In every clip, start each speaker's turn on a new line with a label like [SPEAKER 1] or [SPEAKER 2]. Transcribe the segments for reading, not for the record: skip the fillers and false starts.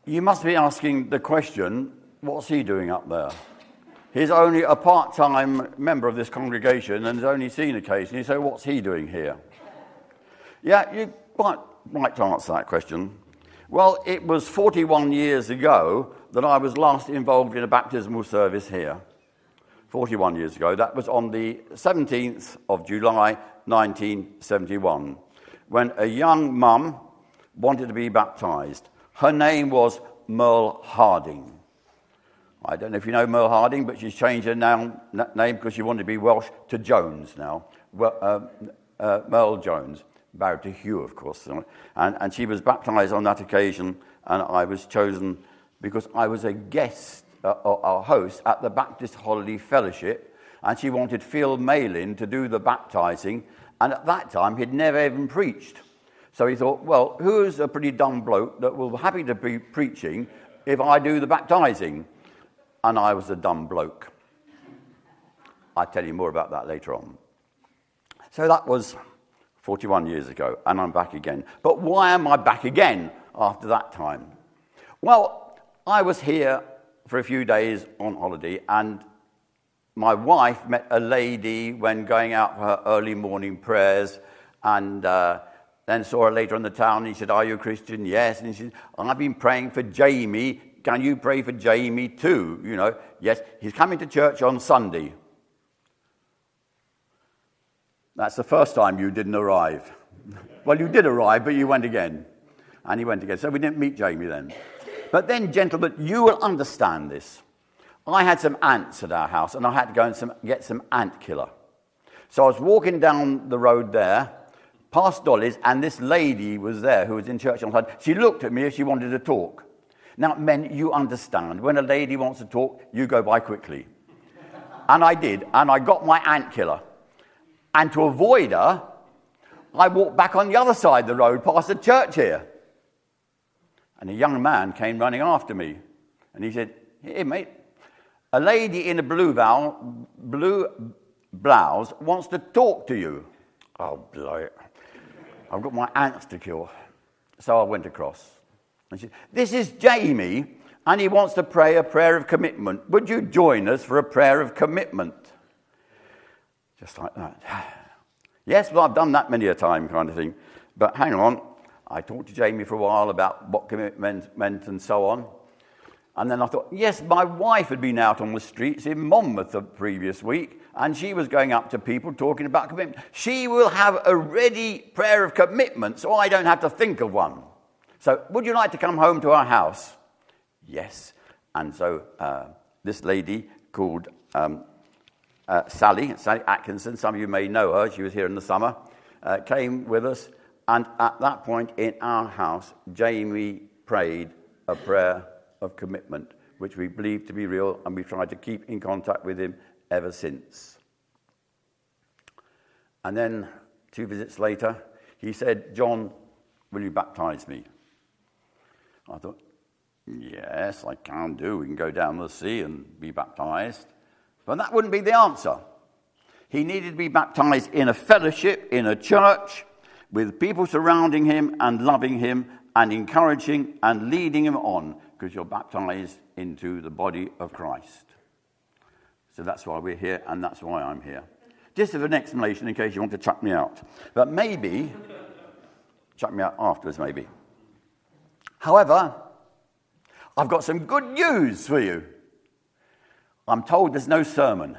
[SPEAKER 1] You must be asking the question, what's he doing up there? He's only a part-time member of this congregation and has only seen occasionally, so what's he doing here? Yeah, you're quite right to answer that question. Well, it was 41 years ago that I was last involved in a baptismal service here. 41 years ago. That was on the 17th of July, 1971, when a young mum wanted to be baptised. Her name was Merle Harding. I don't know if you know Merle Harding, but she's changed her name because she wanted to be Welsh to Jones now. Merle Jones, married to Hugh, of course. And she was baptised on that occasion, and I was chosen because I was a guest, a host, at the Baptist Holiday Fellowship, and she wanted Phil Malin to do the baptising, and at that time he'd never even preached. So he thought, well, who's a pretty dumb bloke that will be happy to be preaching if I do the baptising? And I was a dumb bloke. I'll tell you more about that later on. So that was 41 years ago, and I'm back again. But why am I back again after that time? Well, I was here for a few days on holiday, and my wife met a lady when going out for her early morning prayers, and then saw her later in the town, and he said, "Are you a Christian?" "Yes." And he said, "I've been praying for Jamie. Can you pray for Jamie too?" You know, "Yes, he's coming to church on Sunday." That's the first time you didn't arrive. Well, you did arrive, but you went again. And he went again. So we didn't meet Jamie then. But then, gentlemen, you will understand this. I had some ants at our house, and I had to go and get some ant killer. So I was walking down the road there, past Dolly's, and this lady was there who was in church on Sunday. She looked at me as she wanted to talk. Now, men, you understand. When a lady wants to talk, you go by quickly. And I did, and I got my ant killer. And to avoid her, I walked back on the other side of the road past the church here. And a young man came running after me. And he said, "Hey, mate, a lady in a blue blouse wants to talk to you." Oh, blow it. I've got my ants to kill. So I went across. And she said, "This is Jamie, and he wants to pray a prayer of commitment. Would you join us for a prayer of commitment?" Just like that. "Yes, well, I've done that many a time," kind of thing. But hang on. I talked to Jamie for a while about what commitment meant and so on. And then I thought, yes, my wife had been out on the streets in Monmouth the previous week, and she was going up to people talking about commitment. She will have a ready prayer of commitment, so I don't have to think of one. So, would you like to come home to our house? Yes. And so this lady called Sally Atkinson, some of you may know her, she was here in the summer, came with us. And at that point in our house, Jamie prayed a prayer of commitment, which we believe to be real, and we've tried to keep in contact with him ever since. And then 2 visits later, he said, "John, will you baptize me?" I thought, yes, I can do. We can go down the sea and be baptized. But that wouldn't be the answer. He needed to be baptized in a fellowship, in a church, with people surrounding him and loving him and encouraging and leading him on, because you're baptized into the body of Christ. So that's why we're here, and that's why I'm here. Just as an explanation in case you want to chuck me out. But maybe, chuck me out afterwards maybe. However, I've got some good news for you. I'm told there's no sermon.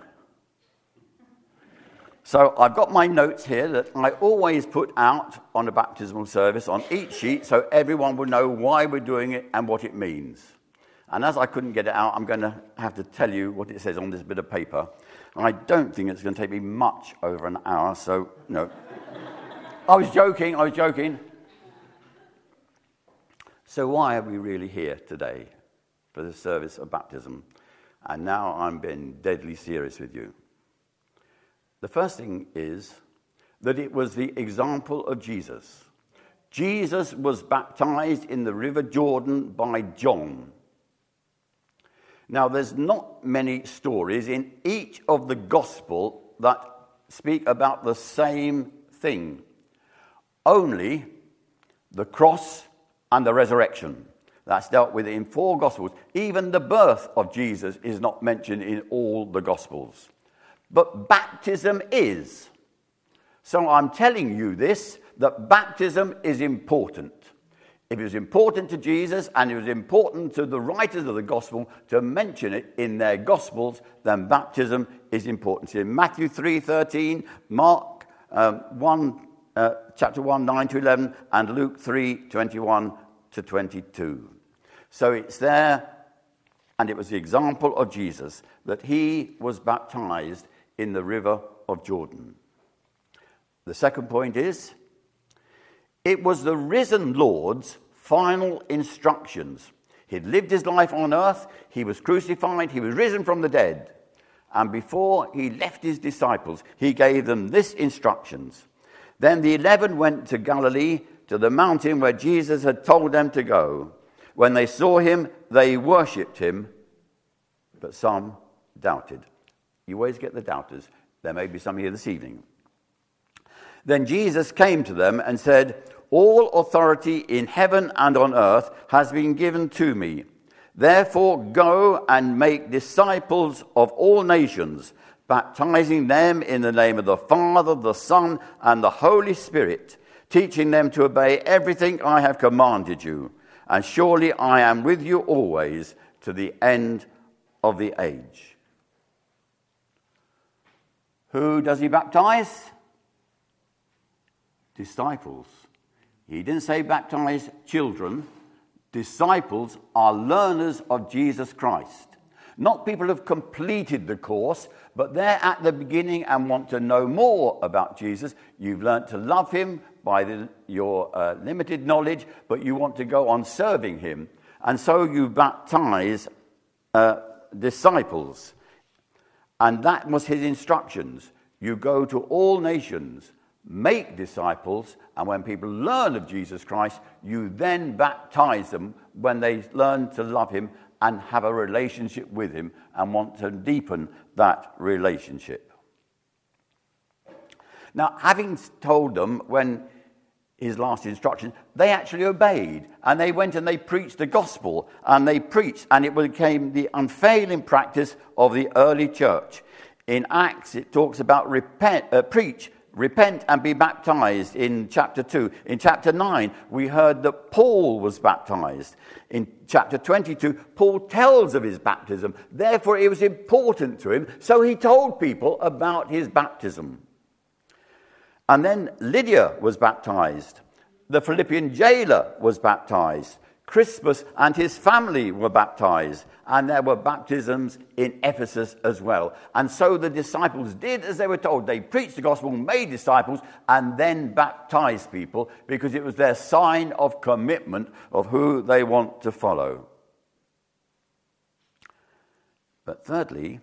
[SPEAKER 1] So I've got my notes here that I always put out on a baptismal service on each sheet so everyone will know why we're doing it and what it means. And as I couldn't get it out, I'm going to have to tell you what it says on this bit of paper. And I don't think it's going to take me much over an hour, so no. I was joking. So why are we really here today for the service of baptism? And now I'm being deadly serious with you. The first thing is that it was the example of Jesus. Jesus was baptized in the River Jordan by John. Now, there's not many stories in each of the gospel that speak about the same thing. Only the cross and the resurrection. That's dealt with in 4 Gospels. Even the birth of Jesus is not mentioned in all the Gospels. But baptism is. So I'm telling you this, that baptism is important. If it was important to Jesus and it was important to the writers of the Gospel to mention it in their Gospels, then baptism is important. So in Matthew 3:13, Mark chapter 1, 9 to 11, and Luke 3, 21 to 22. So it's there, and it was the example of Jesus that he was baptized in the river of Jordan. The second point is, it was the risen Lord's final instructions. He'd lived his life on earth, he was crucified, he was risen from the dead. And before he left his disciples, he gave them this instructions. Then the 11 went to Galilee, to the mountain where Jesus had told them to go. When they saw him, they worshipped him, but some doubted. You always get the doubters. There may be some here this evening. Then Jesus came to them and said, "All authority in heaven and on earth has been given to me. Therefore go and make disciples of all nations, baptizing them in the name of the Father, the Son, and the Holy Spirit, teaching them to obey everything I have commanded you. And surely I am with you always to the end of the age." Who does he baptize? Disciples. He didn't say baptize children. Disciples are learners of Jesus Christ. Not people who have completed the course, but they're at the beginning and want to know more about Jesus. You've learnt to love him by your limited knowledge, but you want to go on serving him. And so you baptize disciples. And that was his instructions. You go to all nations, make disciples, and when people learn of Jesus Christ, you then baptize them when they learn to love him and have a relationship with him and want to deepen that relationship. Now, having told them when his last instruction, they actually obeyed, and they went and they preached the gospel, and they preached, and it became the unfailing practice of the early church. In Acts, it talks about preach, repent and be baptized in chapter 2. In chapter 9, we heard that Paul was baptized. In chapter 22, Paul tells of his baptism. Therefore, it was important to him, so he told people about his baptism. And then Lydia was baptized. The Philippian jailer was baptized. Crispus and his family were baptized. And there were baptisms in Ephesus as well. And so the disciples did as they were told. They preached the gospel, made disciples, and then baptized people because it was their sign of commitment of who they want to follow. But thirdly,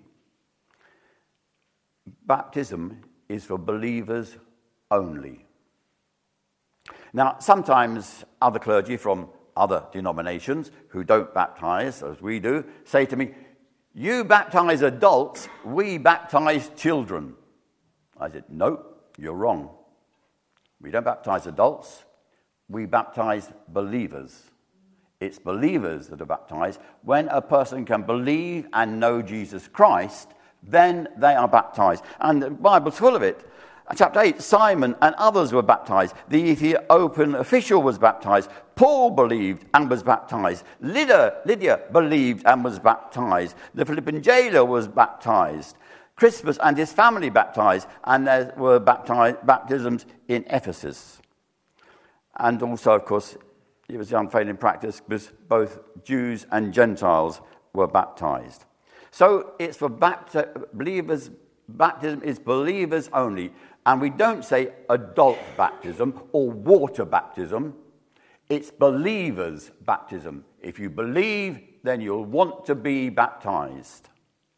[SPEAKER 1] baptism is for believers only. Now, sometimes other clergy from other denominations who don't baptize, as we do, say to me, "You baptize adults, we baptize children." I said, "No, you're wrong. We don't baptize adults, we baptize believers. It's believers that are baptized. When a person can believe and know Jesus Christ, then they are baptized. And the Bible's full of it. Chapter 8, Simon and others were baptized. The Ethiopian official was baptized. Paul believed and was baptized. Lydia believed and was baptized. The Philippian jailer was baptized. Crispus and his family baptized. And there were baptisms in Ephesus. And also, of course, it was the unfailing practice because both Jews and Gentiles were baptized. So it's for believers. Baptism is believers only. And we don't say adult baptism or water baptism. It's believers' baptism. If you believe, then you'll want to be baptized.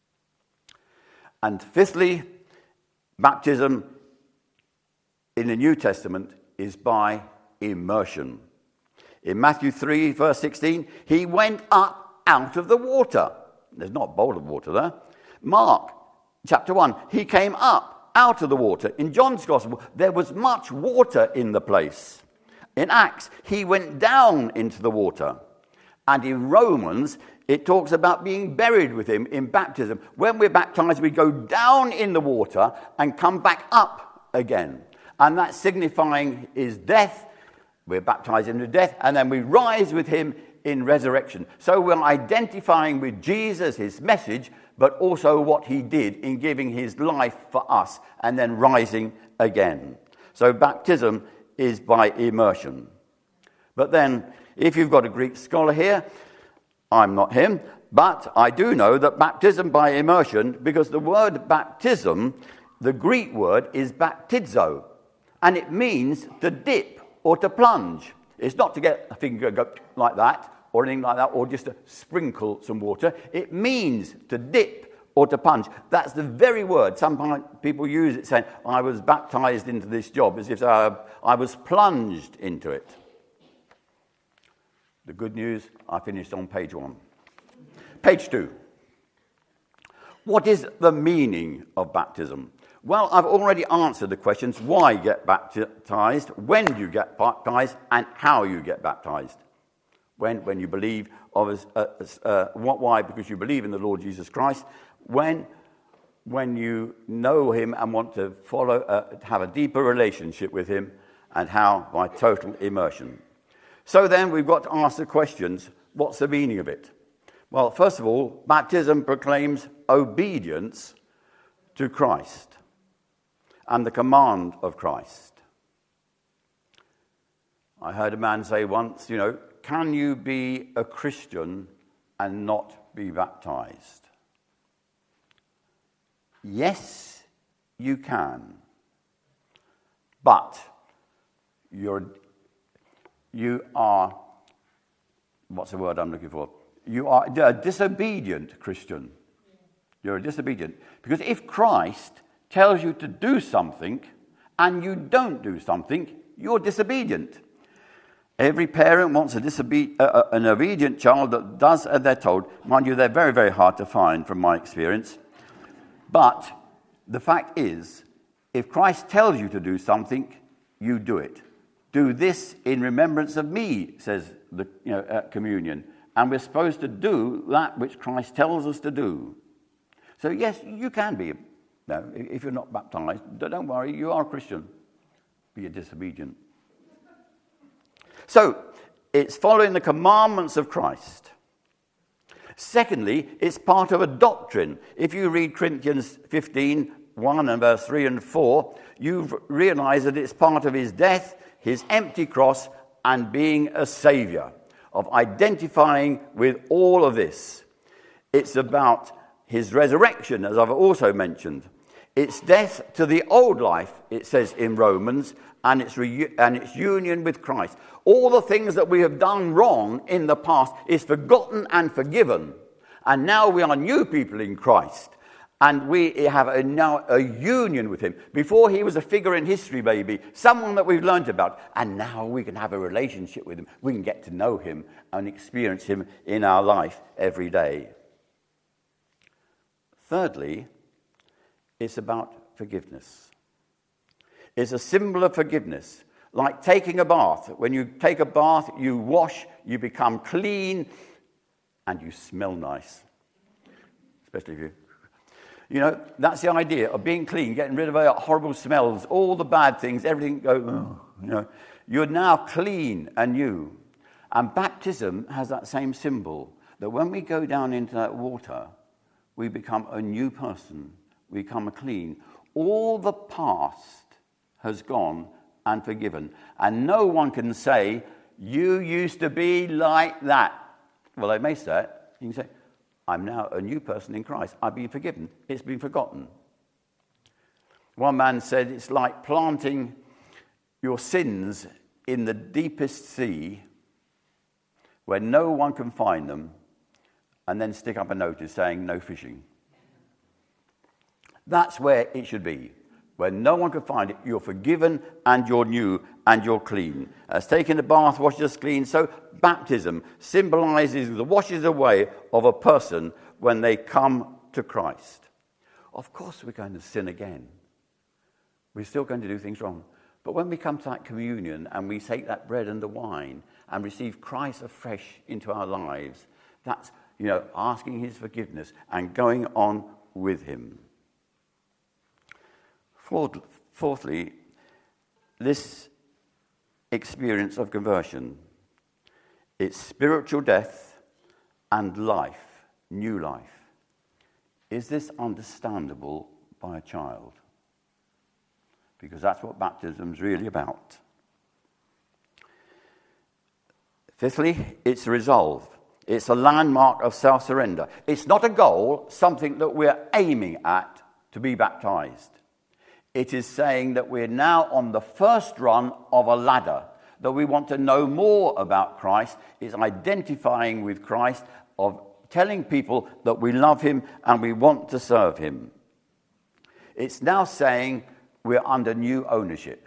[SPEAKER 1] And fifthly, baptism in the New Testament is by immersion. In Matthew 3, verse 16, he went up out of the water. There's not a bowl of water there. Mark chapter 1, he came up out of the water. In John's Gospel, there was much water in the place. In Acts, he went down into the water. And in Romans, it talks about being buried with him in baptism. When we're baptized, we go down in the water and come back up again. And that's signifying his death. We're baptized into death, and then we rise with him in resurrection. So we're identifying with Jesus, his message, but also what he did in giving his life for us and then rising again. So baptism is by immersion. But then, if you've got a Greek scholar here, I'm not him, but I do know that baptism by immersion, because the word baptism, the Greek word is baptizo, and it means to dip or to plunge. It's not to get a finger go like that or anything like that, or just to sprinkle some water. It means to dip or to plunge. That's the very word. Sometimes people use it saying, I was baptized into this job, as if I was plunged into it. The good news, I finished on page 1. Page 2. What is the meaning of baptism? Well, I've already answered the questions. Why get baptized? When do you get baptized? And how you get baptized? When you believe why? Because you believe in the Lord Jesus Christ. When you know him and want to have a deeper relationship with him, and how? By total immersion. So then we've got to ask the questions, what's the meaning of it? Well, first of all, baptism proclaims obedience to Christ and the command of Christ. I heard a man say once, can you be a Christian and not be baptized? Yes, you can. But you are, what's the word I'm looking for? You are a disobedient Christian. You're a disobedient. Because if Christ tells you to do something and you don't do something, you're disobedient. Every parent wants an obedient child that does as they're told. Mind you, they're very, very hard to find from my experience. But the fact is, if Christ tells you to do something, you do it. Do this in remembrance of me, says at communion. And we're supposed to do that which Christ tells us to do. So yes, you can be. No, if you're not baptized, don't worry, you are a Christian. Be a disobedient. So, it's following the commandments of Christ. Secondly, it's part of a doctrine. If you read Corinthians 15, 1 and verse 3 and 4, you realize that it's part of his death, his empty cross, and being a saviour, of identifying with all of this. It's about his resurrection, as I've also mentioned. It's death to the old life, it says in Romans, and its union with Christ. All the things that we have done wrong in the past is forgotten and forgiven. And now we are new people in Christ. And we have now a union with him. Before he was a figure in history, maybe, someone that we've learned about. And now we can have a relationship with him. We can get to know him and experience him in our life every day. Thirdly, it's about forgiveness. It's a symbol of forgiveness. Like taking a bath. When you take a bath, you wash, you become clean, and you smell nice. Especially if you... that's the idea of being clean, getting rid of horrible smells, all the bad things, everything go, You're now clean and new. And baptism has that same symbol, that when we go down into that water, we become a new person. We become clean. All the past has gone and forgiven. And no one can say, you used to be like that. Well, they may say it. You can say, I'm now a new person in Christ. I've been forgiven. It's been forgotten. One man said it's like planting your sins in the deepest sea where no one can find them, and then stick up a notice saying no fishing. That's where it should be. Where no one can find it, you're forgiven and you're new and you're clean. As taking a bath washes us clean, so baptism symbolizes the washes away of a person when they come to Christ. Of course we're going to sin again. We're still going to do things wrong. But when we come to that communion and we take that bread and the wine and receive Christ afresh into our lives, that's, asking his forgiveness and going on with him. Fourthly, this experience of conversion, it's spiritual death and life, new life. Is this understandable by a child? Because that's what baptism is really about. Fifthly, it's resolve. It's a landmark of self-surrender. It's not a goal, something that we're aiming at to be baptized. It is saying that we're now on the first run of a ladder, that we want to know more about Christ. It's identifying with Christ, of telling people that we love him and we want to serve him. It's now saying we're under new ownership.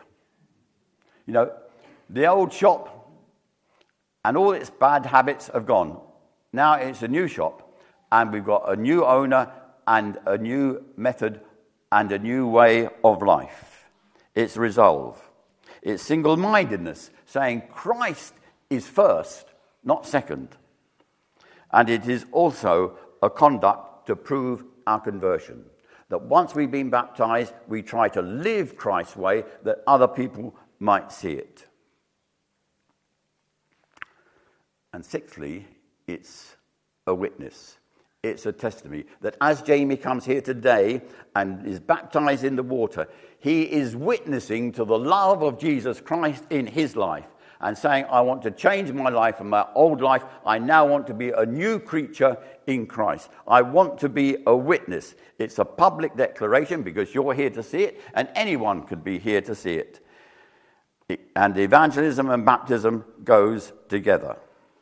[SPEAKER 1] The old shop and all its bad habits have gone. Now it's a new shop, and we've got a new owner and a new method and a new way of life. It's resolve. It's single-mindedness, saying Christ is first, not second. And it is also a conduct to prove our conversion. That once we've been baptized, we try to live Christ's way that other people might see it. And sixthly, it's a witness. It's a testimony that as Jamie comes here today and is baptized in the water, he is witnessing to the love of Jesus Christ in his life and saying, I want to change my life from my old life. I now want to be a new creature in Christ. I want to be a witness. It's a public declaration because you're here to see it, and anyone could be here to see it. And evangelism and baptism goes together.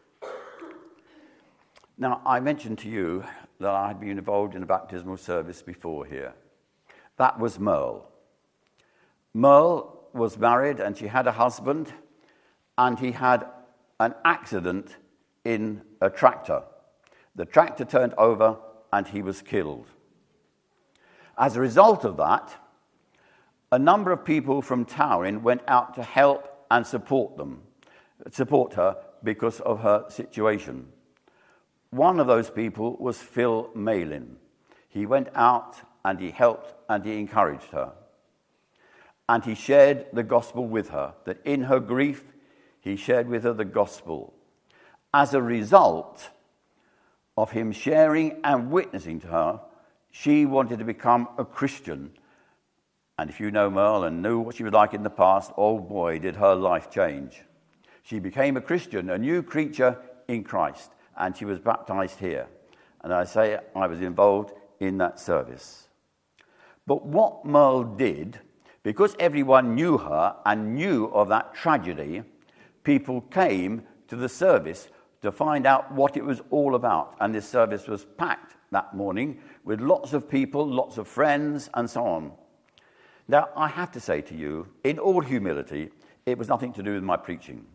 [SPEAKER 1] Now, I mentioned to you that I had been involved in a baptismal service before here. That was Merle. Merle was married and she had a husband, and he had an accident in a tractor. The tractor turned over and he was killed. As a result of that, a number of people from Towering went out to help and support her because of her situation. One of those people was Phil Malin. He went out and he helped and he encouraged her. And he shared the gospel with her, that in her grief, he shared with her the gospel. As a result of him sharing and witnessing to her, she wanted to become a Christian. And if you know Merle and knew what she was like in the past, oh boy, did her life change. She became a Christian, a new creature in Christ. And she was baptized here. And I say I was involved in that service. But what Merle did, because everyone knew her and knew of that tragedy, people came to the service to find out what it was all about. And this service was packed that morning with lots of people, lots of friends, and so on. Now, I have to say to you, in all humility, it was nothing to do with my preaching.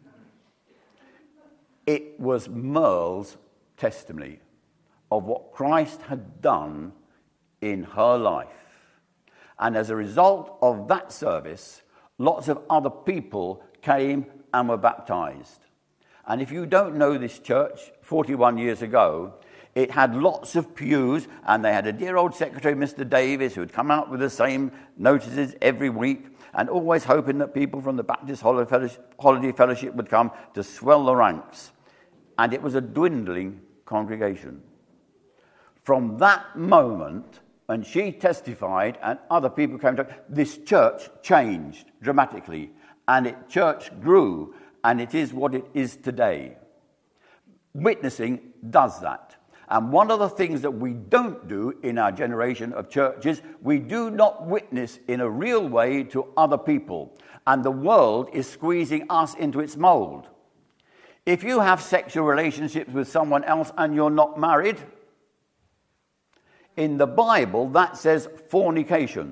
[SPEAKER 1] It was Merle's testimony of what Christ had done in her life. And as a result of that service, lots of other people came and were baptized. And if you don't know this church, 41 years ago, it had lots of pews, and they had a dear old secretary, Mr. Davis, who would come out with the same notices every week, and always hoping that people from the Baptist Holiday Fellowship would come to swell the ranks. And it was a dwindling congregation. From that moment, when she testified and other people came to her, this church changed dramatically. And church grew, and it is what it is today. Witnessing does that. And one of the things that we don't do in our generation of churches, we do not witness in a real way to other people. And the world is squeezing us into its mold. If you have sexual relationships with someone else and you're not married, in the Bible that says fornication.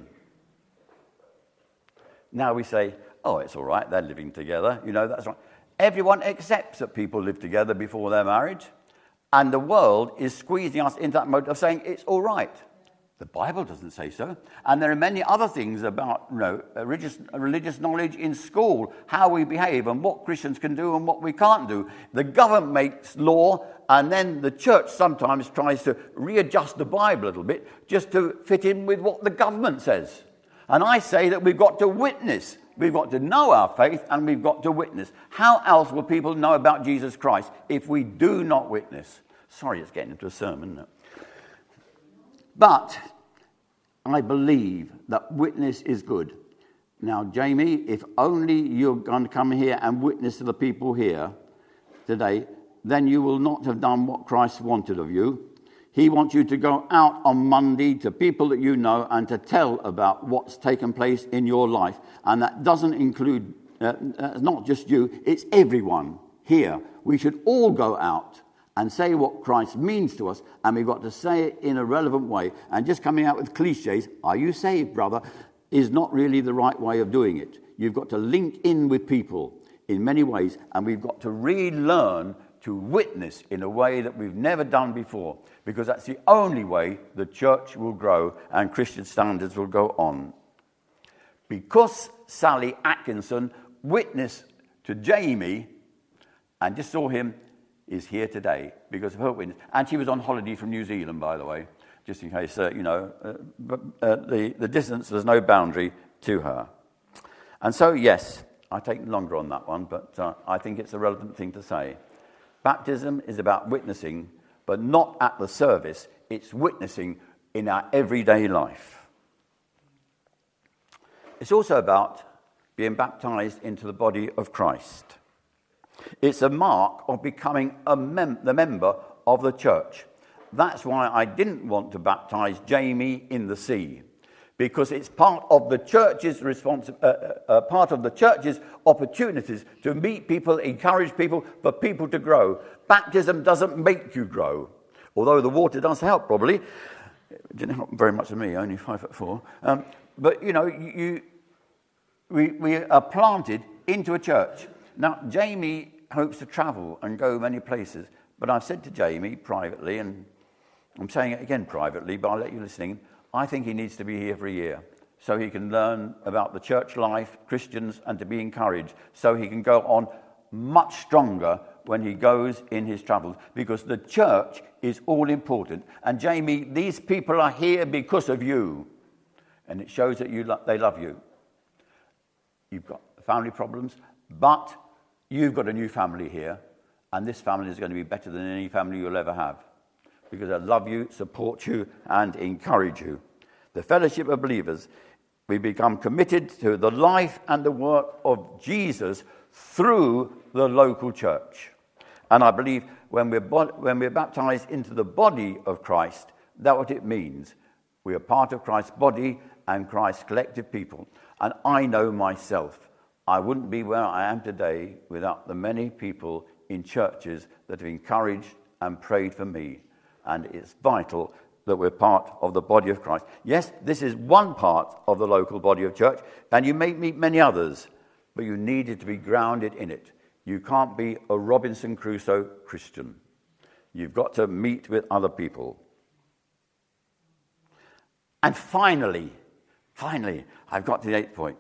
[SPEAKER 1] Now we say, oh, it's all right, they're living together. That's right. Everyone accepts that people live together before their marriage, and the world is squeezing us into that mode of saying it's all right. The Bible doesn't say so. And there are many other things about religious knowledge in school, how we behave and what Christians can do and what we can't do. The government makes law, and then the church sometimes tries to readjust the Bible a little bit just to fit in with what the government says. And I say that we've got to witness. We've got to know our faith, and we've got to witness. How else will people know about Jesus Christ if we do not witness? Sorry, it's getting into a sermon, isn't it? But I believe that witness is good. Now, Jamie, if only you're going to come here and witness to the people here today, then you will not have done what Christ wanted of you. He wants you to go out on Monday to people that you know and to tell about what's taken place in your life. And that doesn't include, not just you, it's everyone here. We should all go out and say what Christ means to us, and we've got to say it in a relevant way. And just coming out with cliches, "Are you saved, brother?" is not really the right way of doing it. You've got to link in with people in many ways, and we've got to relearn to witness in a way that we've never done before, because that's the only way the church will grow and Christian standards will go on. Because Sally Atkinson witnessed to Jamie and just saw him, is here today because of her witness. And she was on holiday from New Zealand, by the way, just in case, the distance, there's no boundary to her. And so, yes, I take longer on that one, but I think it's a relevant thing to say. Baptism is about witnessing, but not at the service. It's witnessing in our everyday life. It's also about being baptized into the body of Christ. It's a mark of becoming the member of the church. That's why I didn't want to baptize Jamie in the sea, because it's part of the church's opportunities to meet people, encourage people, for people to grow. Baptism doesn't make you grow, although the water does help probably. It didn't help very much to me, only 5'4". But we are planted into a church. Now, Jamie hopes to travel and go many places, but I've said to Jamie privately, and I'm saying it again privately, but I'll let you listening, I think he needs to be here for a year so he can learn about the church life, Christians, and to be encouraged, so he can go on much stronger when he goes in his travels, because the church is all important. And Jamie, these people are here because of you, and it shows that they love you. You've got family problems, but you've got a new family here, and this family is going to be better than any family you'll ever have, because they love you, support you, and encourage you. The fellowship of believers, we become committed to the life and the work of Jesus through the local church. And I believe when we're baptized into the body of Christ, that's what it means. We are part of Christ's body and Christ's collective people. And I know myself, I wouldn't be where I am today without the many people in churches that have encouraged and prayed for me. And it's vital that we're part of the body of Christ. Yes, this is one part of the local body of church, and you may meet many others, but you needed to be grounded in it. You can't be a Robinson Crusoe Christian. You've got to meet with other people. And finally, I've got to the 8th point.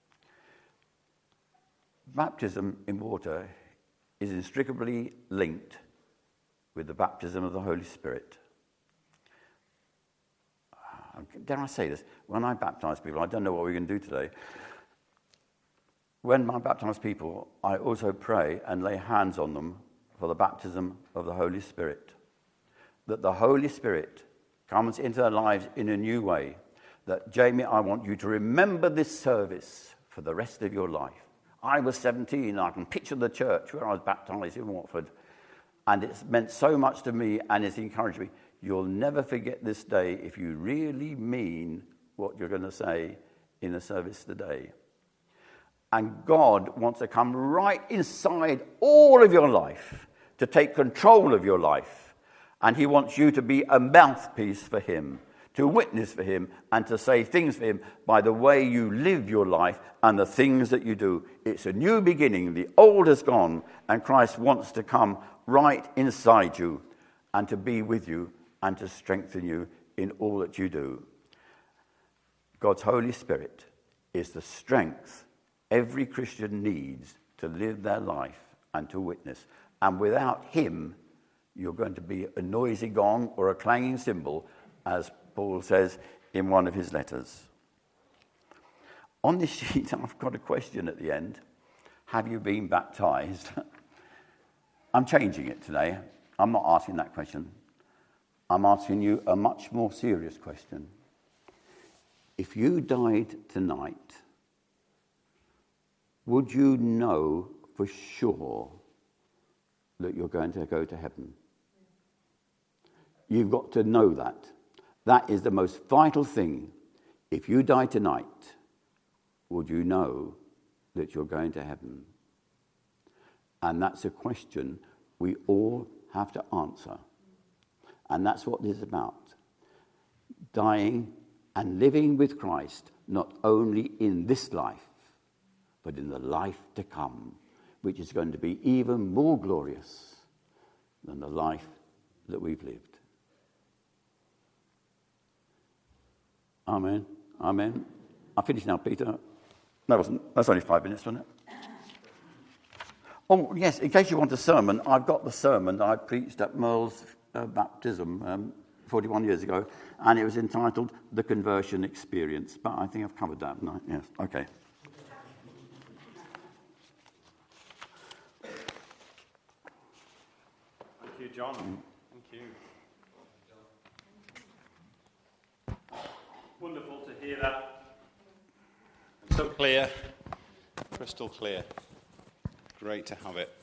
[SPEAKER 1] Baptism in water is inextricably linked with the baptism of the Holy Spirit. Dare I say this? When I baptize people, I don't know what we're going to do today. When I baptize people, I also pray and lay hands on them for the baptism of the Holy Spirit. That the Holy Spirit comes into their lives in a new way. That, Jamie, I want you to remember this service for the rest of your life. I was 17, and I can picture the church where I was baptized in Watford. And it's meant so much to me, and it's encouraged me. You'll never forget this day if you really mean what you're going to say in the service today. And God wants to come right inside all of your life, to take control of your life. And he wants you to be a mouthpiece for him, to witness for him, and to say things for him by the way you live your life and the things that you do. It's a new beginning. The old has gone, and Christ wants to come right inside you and to be with you and to strengthen you in all that you do. God's Holy Spirit is the strength every Christian needs to live their life and to witness. And without him, you're going to be a noisy gong or a clanging cymbal, as Paul says in one of his letters. On this sheet, I've got a question at the end. Have you been baptized? I'm changing it today. I'm not asking that question. I'm asking you a much more serious question. If you died tonight, would you know for sure that you're going to go to heaven? You've got to know that. That is the most vital thing. If you die tonight, would you know that you're going to heaven? And that's a question we all have to answer. And that's what this is about. Dying and living with Christ, not only in this life, but in the life to come, which is going to be even more glorious than the life that we've lived. Amen. Amen. I'm finished now, Peter. That's only 5 minutes, wasn't it? Oh, yes, in case you want a sermon, I've got the sermon I preached at Merle's baptism 41 years ago, and it was entitled The Conversion Experience. But I think I've covered that, haven't I? Yes, okay.
[SPEAKER 2] Thank you, John. Thank you. Wonderful to hear that. So clear, crystal clear. Great to have it.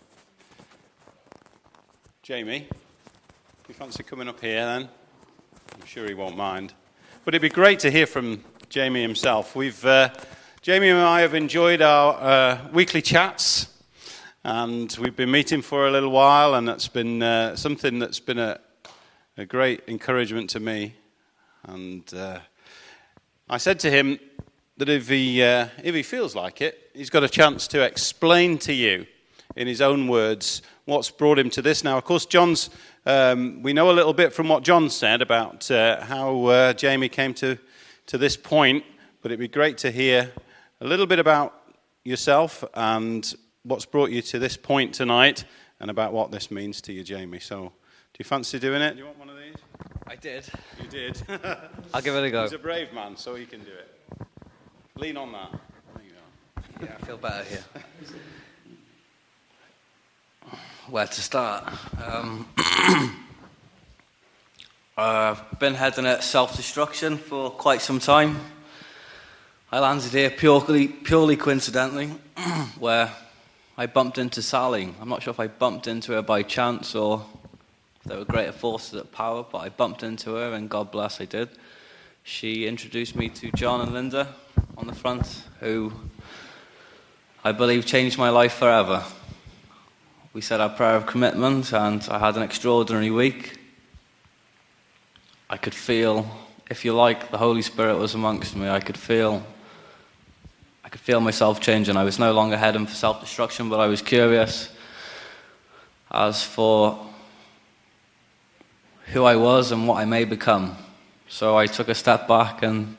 [SPEAKER 2] Jamie, if you fancy coming up here then, I'm sure he won't mind. But it'd be great to hear from Jamie himself. Jamie and I have enjoyed our weekly chats, and we've been meeting for a little while, and that's been something that's been a great encouragement to me. And I said to him that if he feels like it, he's got a chance to explain to you in his own words what's brought him to this. Now, of course, we know a little bit from what John said about how Jamie came to this point, but it'd be great to hear a little bit about yourself and what's brought you to this point tonight and about what this means to you, Jamie. So, do you fancy doing it? Do you want one of these?
[SPEAKER 3] I did.
[SPEAKER 2] You did?
[SPEAKER 3] I'll give it a go.
[SPEAKER 2] He's a brave man, so he can do it. Lean on that. There you go.
[SPEAKER 3] Yeah, I feel better here. Where to start? I've been heading at self-destruction for quite some time. I landed here purely coincidentally, where I bumped into Sally. I'm not sure if I bumped into her by chance or if there were greater forces at power, but I bumped into her, and God bless I did. She introduced me to John and Linda on the front, who I believe changed my life forever. We said our prayer of commitment, and I had an extraordinary week. I could feel, if you like, the Holy Spirit was amongst me. I could feel myself changing. I was no longer heading for self-destruction, but I was curious as for who I was and what I may become. So I took a step back and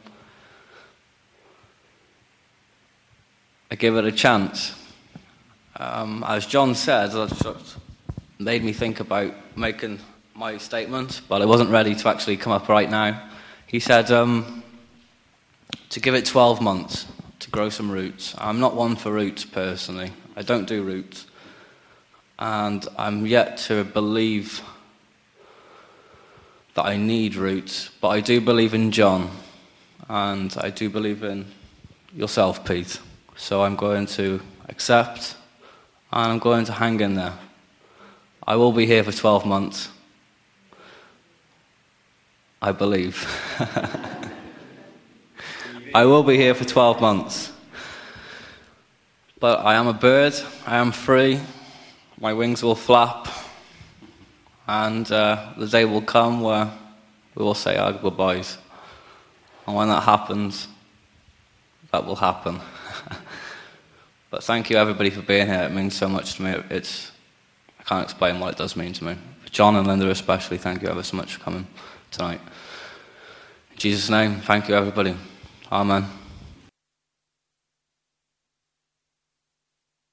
[SPEAKER 3] I gave it a chance. As John said, that made me think about making my statement, but I wasn't ready to actually come up right now. He said to give it 12 months to grow some roots. I'm not one for roots personally. I don't do roots. And I'm yet to believe that I need roots, but I do believe in John, and I do believe in yourself, Pete. So I'm going to accept, and I'm going to hang in there. I will be here for 12 months. I believe. I will be here for 12 months. But I am a bird, I am free, my wings will flap, and the day will come where we will say our goodbyes. And when that happens, that will happen. But thank you everybody for being here. It means so much to me. I can't explain what it does mean to me. John and Linda especially, thank you ever so much for coming tonight. In Jesus' name, thank you, everybody. Amen.